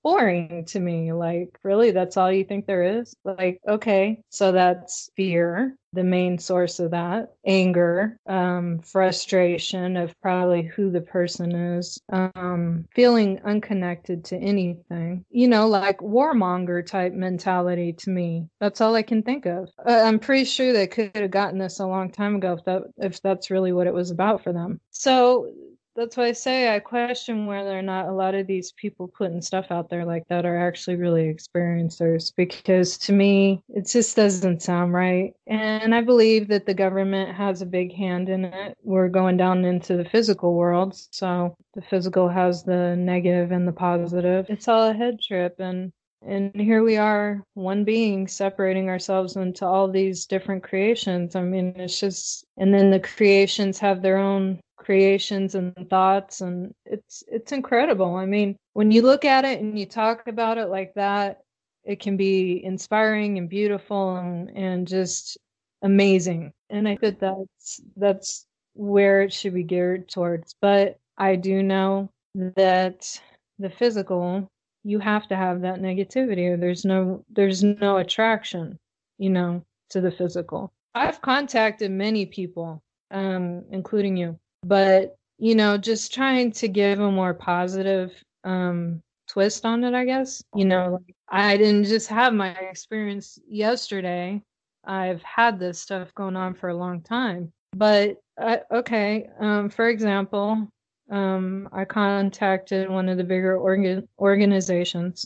boring to me. Like, really, that's all you think there is? Like, okay, so that's fear, the main source of that, anger, um, frustration of probably who the person is, um, feeling unconnected to anything, you know, like warmonger type mentality to me. That's all I can think of. Uh, I'm pretty sure they could have gotten this a long time ago if that if that's really what it was about for them. So that's why I say I question whether or not a lot of these people putting stuff out there like that are actually really experiencers, because to me, it just doesn't sound right. And I believe that the government has a big hand in it. We're going down into the physical world, so the physical has the negative and the positive. It's all a head trip, and and here we are, one being, separating ourselves into all these different creations. I mean, it's just, and then the creations have their own creations and thoughts, and it's it's incredible. I mean, when you look at it and you talk about it like that, it can be inspiring and beautiful and, and just amazing. And I think that's that's where it should be geared towards. But I do know that the physical, you have to have that negativity, or there's no there's no attraction, you know, to the physical. I've contacted many people, um, including you. But, you know, just trying to give a more positive um, twist on it, I guess. You know, like, I didn't just have my experience yesterday. I've had this stuff going on for a long time. But, uh, okay, um, for example, um, I contacted one of the bigger organ- organizations,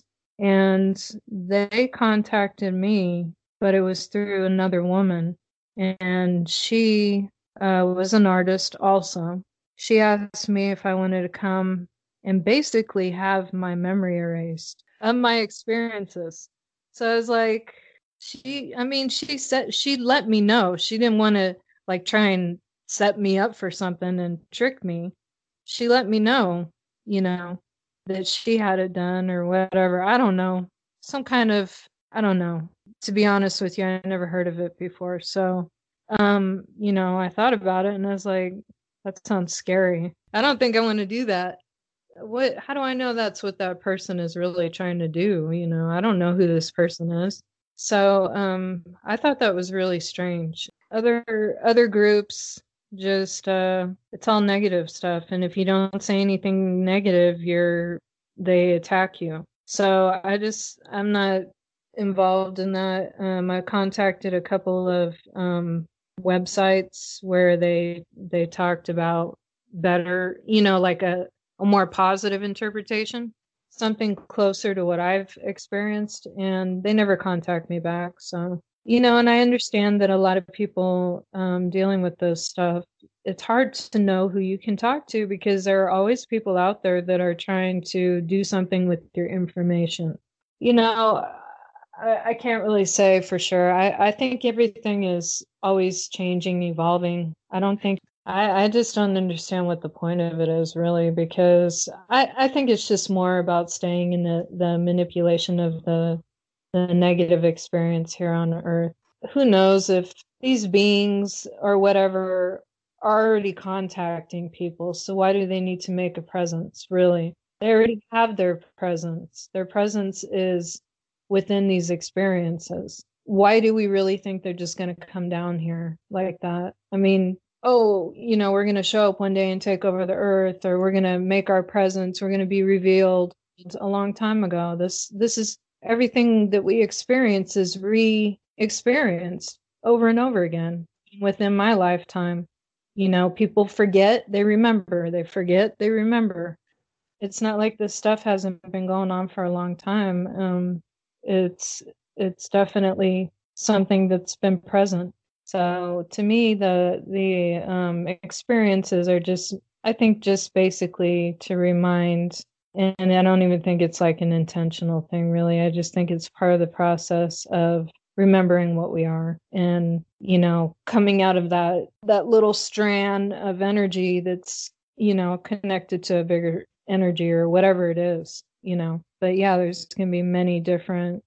and they contacted me, but it was through another woman. And she... Uh, was an artist also. She asked me if I wanted to come and basically have my memory erased of my experiences. So I was like, she, I mean, she said, she let me know. She didn't want to like try and set me up for something and trick me. She let me know, you know, that she had it done or whatever. I don't know. Some kind of, I don't know. To be honest with you, I never heard of it before. So Um, you know, I thought about it and I was like, that sounds scary. I don't think I want to do that. What, how do I know that's what that person is really trying to do? You know, I don't know who this person is. So, um, I thought that was really strange. Other, other groups, just, uh, it's all negative stuff. And if you don't say anything negative, you're, they attack you. So I just, I'm not involved in that. Um, I contacted a couple of, um, websites where they they talked about better, you know, like a, a more positive interpretation, something closer to what I've experienced, and they never contact me back. So, you know, and I understand that a lot of people um, dealing with this stuff, it's hard to know who you can talk to, because there are always people out there that are trying to do something with your information. You know, I, I can't really say for sure. I, I think everything is always changing, evolving. I don't think, I, I just don't understand what the point of it is really, because I, I think it's just more about staying in the, the manipulation of the, the negative experience here on Earth. Who knows if these beings or whatever are already contacting people, so why do they need to make a presence, really? They already have their presence. Their presence is within these experiences. Why do we really think they're just going to come down here like that? I mean, oh, you know, we're going to show up one day and take over the earth, or we're going to make our presence, we're going to be revealed. It's a long time ago. This, this is everything that we experience is re-experienced over and over again within my lifetime. You know, people forget, they remember, they forget, they remember. It's not like this stuff hasn't been going on for a long time. Um, it's it's definitely something that's been present. So to me, the the um, experiences are just, I think, just basically to remind, and I don't even think it's like an intentional thing, really. I just think it's part of the process of remembering what we are, and, you know, coming out of that that little strand of energy that's, you know, connected to a bigger energy or whatever it is, you know. But yeah, there's going to be many different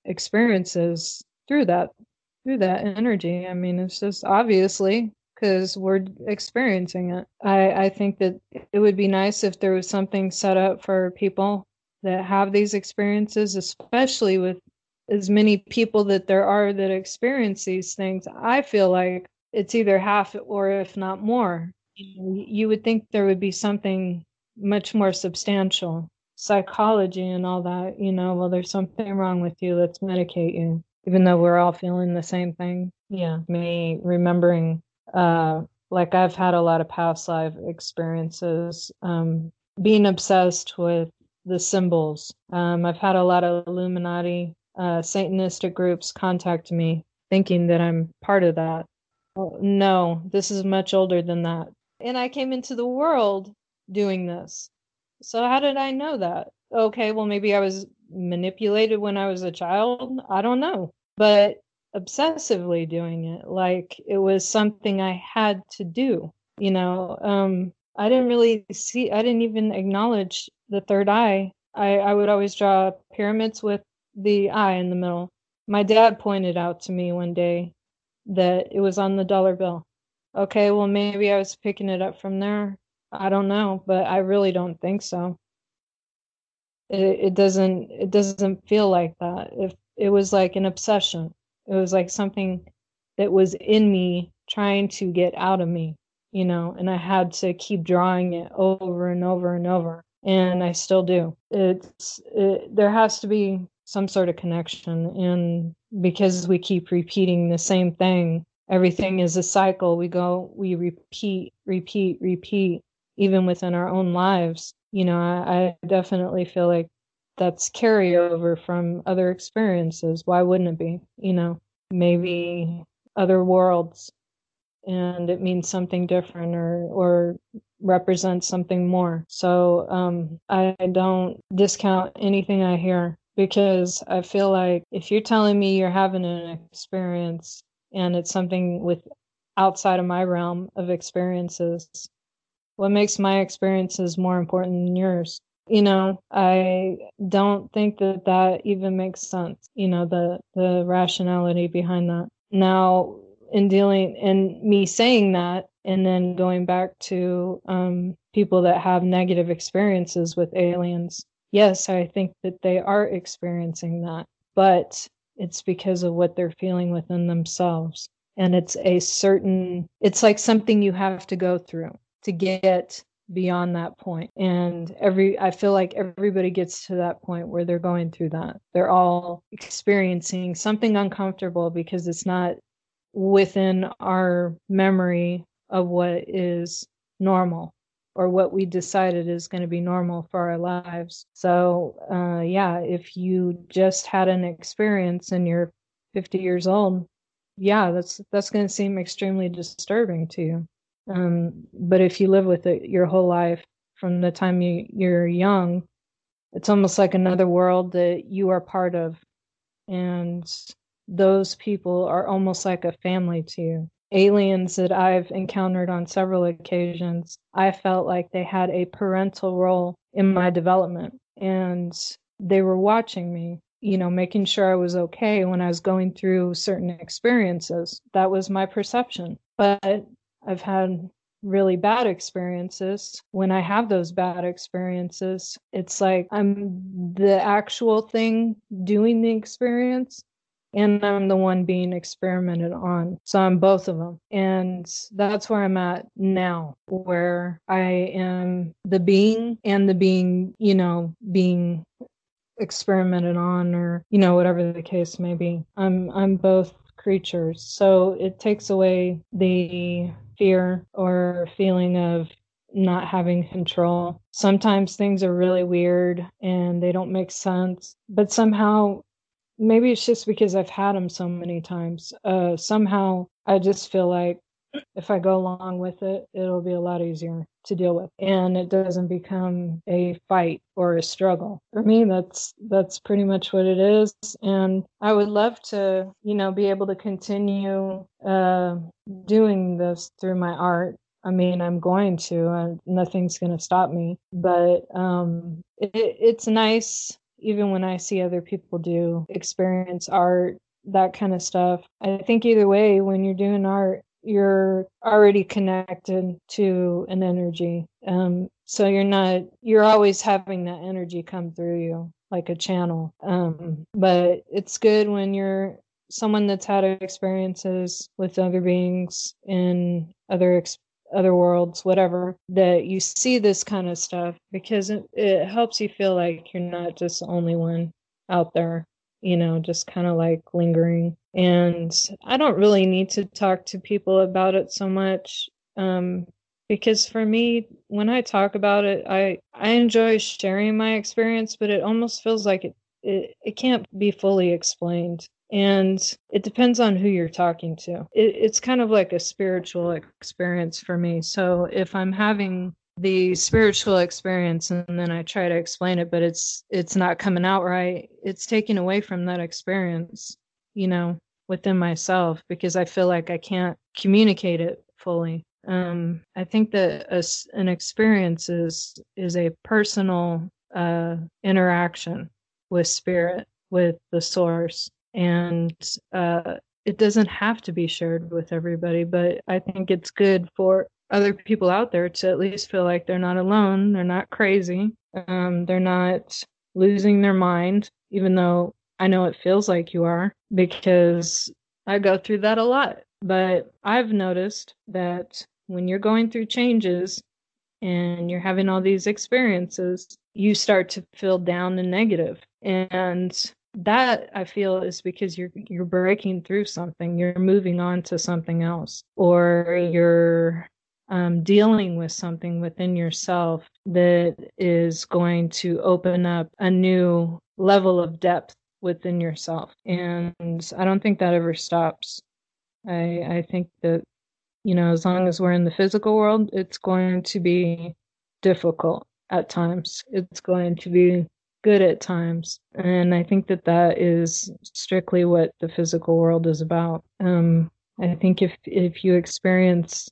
experiences through that through that energy. I mean, it's just obviously because we're experiencing it. I, I think that it would be nice if there was something set up for people that have these experiences, especially with as many people that there are that experience these things, I feel like it's either half or if not more. You would think there would be something much more substantial, psychology and all that, you know, well, there's something wrong with you, let's medicate you, even though we're all feeling the same thing. Yeah, me remembering, uh, like I've had a lot of past life experiences, um, being obsessed with the symbols. Um, I've had a lot of Illuminati, uh, Satanistic groups contact me thinking that I'm part of that. Oh, no, this is much older than that. And I came into the world doing this. So how did I know that? Okay, well, maybe I was manipulated when I was a child. I don't know. But obsessively doing it, like it was something I had to do. You know, um, I didn't really see, I didn't even acknowledge the third eye. I, I would always draw pyramids with the eye in the middle. My dad pointed out to me one day that it was on the dollar bill. Okay, well, maybe I was picking it up from there. I don't know, but I really don't think so. It, it doesn't, it doesn't feel like that. If it was like an obsession, it was like something that was in me trying to get out of me, you know, and I had to keep drawing it over and over and over. And I still do. It's, it, there has to be some sort of connection. And because we keep repeating the same thing, everything is a cycle. We go, we repeat, repeat, repeat, even within our own lives. You know, I, I definitely feel like that's carryover from other experiences. Why wouldn't it be? You know, maybe other worlds, and it means something different or, or represents something more. So um, I don't discount anything I hear, because I feel like if you're telling me you're having an experience and it's something with outside of my realm of experiences, what makes my experiences more important than yours? You know, I don't think that that even makes sense, you know, the, the rationality behind that. Now, in dealing, and me saying that, and then going back to um, people that have negative experiences with aliens, yes, I think that they are experiencing that, but it's because of what they're feeling within themselves. And it's a certain, it's like something you have to go through to get beyond that point. And every, I feel like everybody gets to that point where they're going through that. They're all experiencing something uncomfortable because it's not within our memory of what is normal or what we decided is going to be normal for our lives. So, uh, yeah, if you just had an experience and you're fifty years old, yeah, that's that's going to seem extremely disturbing to you. Um, but if you live with it your whole life from the time you, you're young, it's almost like another world that you are part of. And those people are almost like a family to you. Aliens that I've encountered on several occasions, I felt like they had a parental role in my development. And they were watching me, you know, making sure I was okay when I was going through certain experiences. That was my perception. But I've had really bad experiences. When I have those bad experiences, it's like I'm the actual thing doing the experience, and I'm the one being experimented on. So I'm both of them. And that's where I'm at now, where I am the being and the being, you know, being experimented on, or, you know, whatever the case may be. I'm I'm both creatures. So it takes away the fear or feeling of not having control. Sometimes things are really weird and they don't make sense, but somehow, maybe it's just because I've had them so many times. Uh, somehow I just feel like if I go along with it, it'll be a lot easier to deal with, and it doesn't become a fight or a struggle. For me, that's that's pretty much what it is. And I would love to, you know, be able to continue uh, doing this through my art. I mean, I'm going to, and nothing's going to stop me. But um, it, it's nice, even when I see other people do experience art, that kind of stuff. I think either way, when you're doing art, you're already connected to an energy. Um, So you're not, you're always having that energy come through you like a channel. Um, but it's good when you're someone that's had experiences with other beings in other ex- other worlds, whatever, that you see this kind of stuff, because it, it helps you feel like you're not just the only one out there, you know, just kind of like lingering. And I don't really need to talk to people about it so much. Um, Because for me, when I talk about it, I, I enjoy sharing my experience, but it almost feels like it, it, it can't be fully explained. And it depends on who you're talking to. It, it's kind of like a spiritual experience for me. So if I'm having the spiritual experience and then I try to explain it, but it's it's not coming out right, it's taking away from that experience, you know, within myself, because I feel like I can't communicate it fully. Um, I think that a, an experience is, is a personal uh, interaction with spirit, with the source. And uh, it doesn't have to be shared with everybody, but I think it's good for other people out there to at least feel like they're not alone, they're not crazy, um, they're not losing their mind, even though I know it feels like you are, because I go through that a lot. But I've noticed that when you're going through changes and you're having all these experiences, you start to feel down and negative. And that, I feel, is because you're you're breaking through something. You're moving on to something else, or you're um, dealing with something within yourself that is going to open up a new level of depth within yourself. And I don't think that ever stops. I, I think that, you know, as long as we're in the physical world, it's going to be difficult at times. It's going to be good at times. And I think that that is strictly what the physical world is about. Um, I think if, if you experience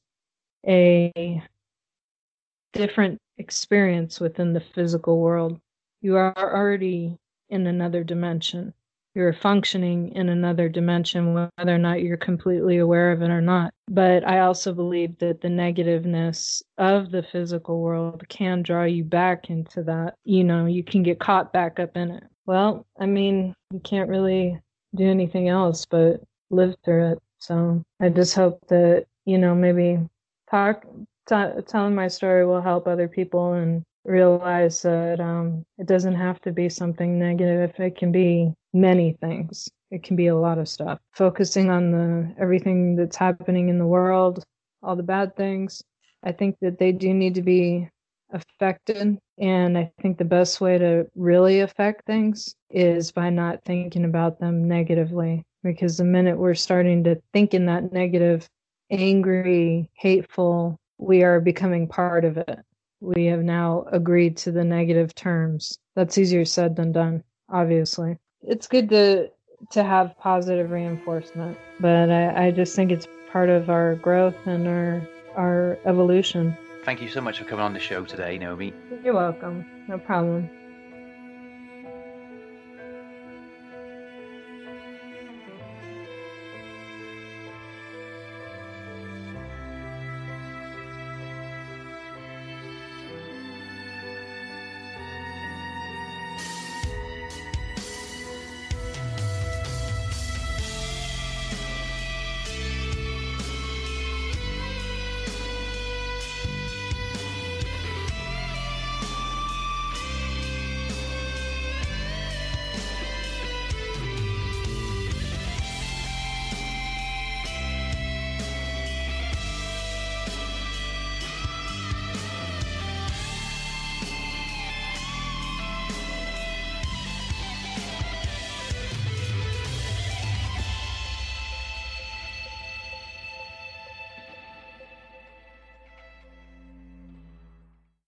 a different experience within the physical world, you are already in another dimension. You're functioning in another dimension, whether or not you're completely aware of it or not. But I also believe that the negativeness of the physical world can draw you back into that. You know, you can get caught back up in it. Well, I mean, you can't really do anything else but live through it. So I just hope that, you know, maybe talk, t- telling my story will help other people and realize that um, it doesn't have to be something negative. It can be many things. It can be a lot of stuff. Focusing on the everything that's happening in the world, all the bad things, I think that they do need to be affected. And I think the best way to really affect things is by not thinking about them negatively. Because the minute we're starting to think in that negative, angry, hateful, we are becoming part of it. We have now agreed to the negative terms. That's easier said than done, obviously. It's good to to have positive reinforcement, but I, I just think it's part of our growth and our our evolution. Thank you so much for coming on the show today, Naomi. You're welcome. No problem.